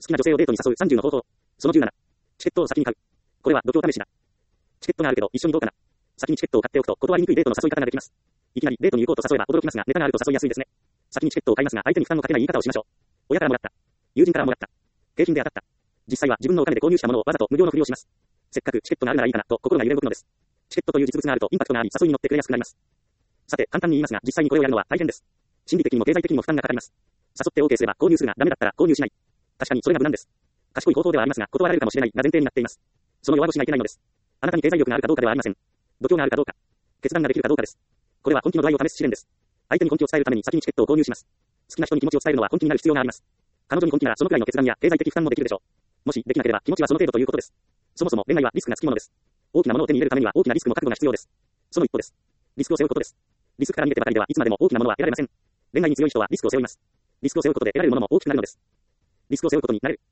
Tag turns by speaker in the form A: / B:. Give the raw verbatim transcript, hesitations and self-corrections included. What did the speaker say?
A: きな女性をデートに誘うさんじゅうの方法。そのじゅうなな。チケットを先に買う。これは度胸試しだ。チケットがあるけど一緒にどうかな。先にチケットを買っておくと断りにくいデートの誘い方ができます。いきなりデートに行こうと誘えば驚きますが、ネタがあると誘いやすいですね。先にチケットを買いますが、相手に負担のかけない言い方をしましょう。親からもらった。友人からもらった。景品で当たった。実際は自分のお金で購入したものをわざと無料のふりをします。せっかくチケットがあるならいいかなと心が揺れ動くのです。チケットという実物があるとインパクトがあり誘いに乗ってくれやすくなります。さて、簡単に言いますが、実際にこれをやるのは大変です。心理的にも経済的にも負担がかかります。誘って OK すれば購入するがダメだったら購入しない。確かにそれが無難です。賢い方法ではありますが、断られるかもしれないが前提になっています。その弱腰がいけないのです。あなたに経済力があるかどうかではありません。度胸があるかどうか。決断ができるかどうかです。これは本気の度合いを試す試練です。相手に本気を伝えるために先にチケットを購入します。好きな人に気持ちを伝えるのは本気になる必要があります。彼女に本気ならそのくらいの決断や経済的負担もできるでしょう。もしできなければ気持ちはその程度ということです。そもそも恋愛はリスクがつきものです。大きなものを手に入れるためには大きなリスクの覚悟が必要です。その一歩です。リスクを背負うことです。リスクから逃げてばかりではいつまでも大きなものは得られません。恋愛に強い人はリスクを背負います。リスクを背負うことで得られるものも大きくなるのです。リスクを背負うことになれる。